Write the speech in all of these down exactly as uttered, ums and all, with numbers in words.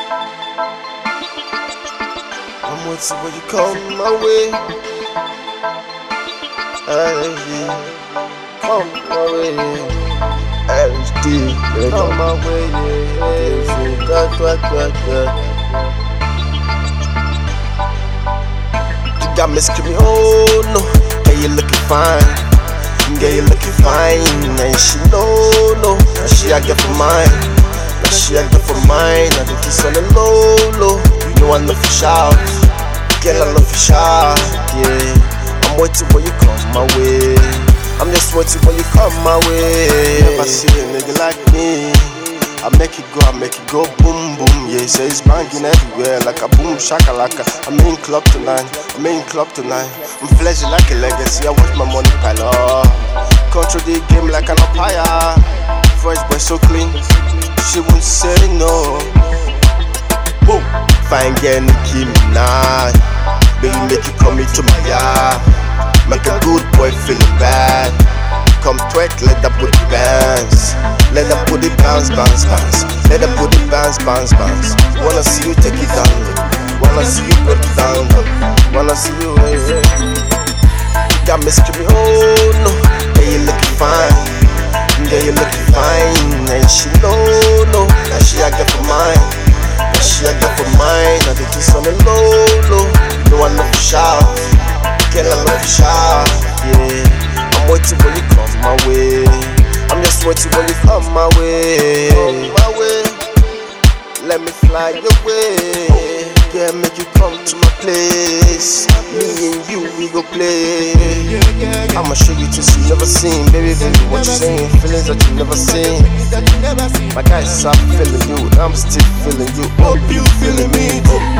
I'm waiting when you come my way. L H D, come my way. L H D, come my way. Yeah, da, da, da, da. You got me screaming, oh no, girl you looking fine, girl you looking fine, and she know no, and she I get for mine, and she I get for mine, and the kiss on the low low, you know I love you shout, girl I love you shout, yeah. I'm waiting when you come my way, I'm just waiting when you come my way. Never see a nigga like me. I make it go, I make it go boom boom, yeah. Say it's banging everywhere like a boom shakalaka. I'm in club tonight, I'm in club tonight. I'm flashing like a legacy, I watch my money pile up. Control the game like an umpire. Fresh boy so clean, she won't say no. Boom, fine girl Nicki Minaj, baby make you come into my yard. Make a good boy feeling bad. Come twerk, let that booty bounce. Let that booty bounce, bounce, bounce. Let that booty bounce, bounce, bounce. Wanna see you take it down. Wanna see you put it down. Wanna see you, hey, hey. You got me screaming, oh no. Yeah, you looking fine. Yeah, you looking fine. And she know, no. And she I get for mine. And she I get for mine. And the kiss on the low, low. No one love you shout. Girl, I love you shout. Yeah. I'm waiting when you come my way. I'm just waiting when you come my way. Come my way. Let me fly your way. Yeah, make you come to my place. Me and you, we go play. I'ma show you things you never seen. Baby, baby, what you saying? Feelings that you never seen. My guys are feeling you, I'm still feeling you. Hope you feeling me.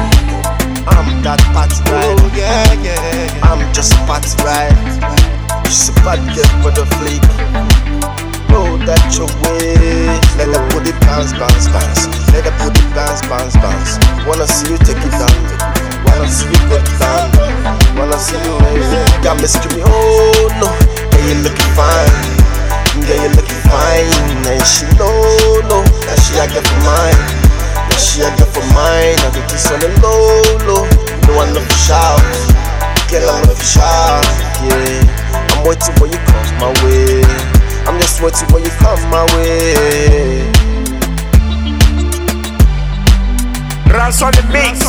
I'm that party rider. I'm just a party rider. She's a bad girl for the fleek. Roll that your way. Let her put it bounce, bounce, bounce. Let her put it bounce, bounce, bounce. Wanna see you take it down. Wanna see you go down. Wanna see you, hey, hey. Got me screaming, oh no. Yeah, you looking fine. Yeah, you looking fine. And she know, no. And she I get for mine. And she I get for mine. And the kiss on the low, low. No one love you shout. Girl, I love you shout, yeah. I'm waiting when you come my way. I'm just waiting when you come my way. Ras on the mix.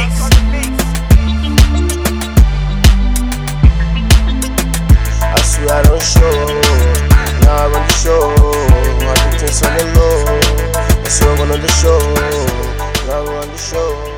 I swear I don't show. Now I run the show. I do things on the low. I swear I run on the show. Now I run the show.